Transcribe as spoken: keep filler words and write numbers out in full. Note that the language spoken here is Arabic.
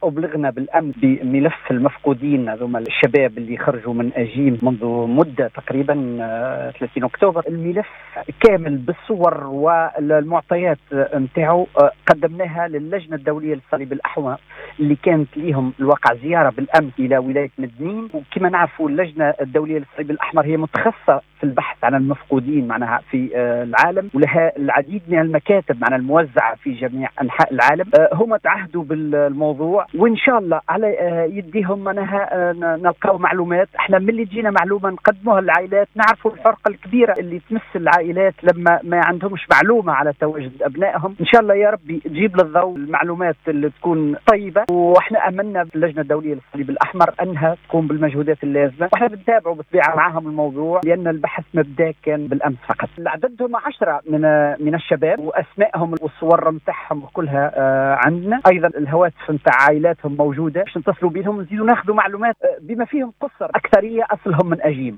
أبلغنا بالأمس بملف المفقودين هذوما الشباب اللي خرجوا من أجيم منذ مدة تقريبا ثلاثين أكتوبر. الملف كامل بالصور والمعطيات نتاعو قدمناها للجنة الدولية للصليب الأحمر اللي كانت ليهم الواقع زيارة بالأمس إلى ولاية مدنين. وكما نعرفوا اللجنة الدولية للصليب الأحمر هي متخصصة في البحث عن المفقودين معناها في العالم، ولها العديد من المكاتب معنا الموزعة في جميع أنحاء العالم. هم تعهدوا بالموضوع وإن شاء الله على يديهم معناها نلقاو معلومات. احنا من اللي تجينا معلومة نقدموها للعائلات. نعرفوا الفرقة الكبيرة اللي تمس العائلات لما ما عندهمش معلومة على تواجد أبنائهم. إن شاء الله يا ربي تجيب للضوء المعلومات اللي تكون طيبة، واحنا أمنا باللجنة الدولية للصليب الأحمر أنها تقوم بالمجهودات اللازمة، واحنا بنتابعوا بالطبيعة معهم الموضوع لأن البحث مبدأ كان بالأمس فقط. عددهم عشرة من من الشباب وأسمائهم والصور متاعهم كلها عندنا، أيضا الهواتف متاع عائلاتهم موجودة باش نتصلوا بهم نزيدوا ناخذوا معلومات بما فيهم قصر أكثرية أصلهم من أجيم.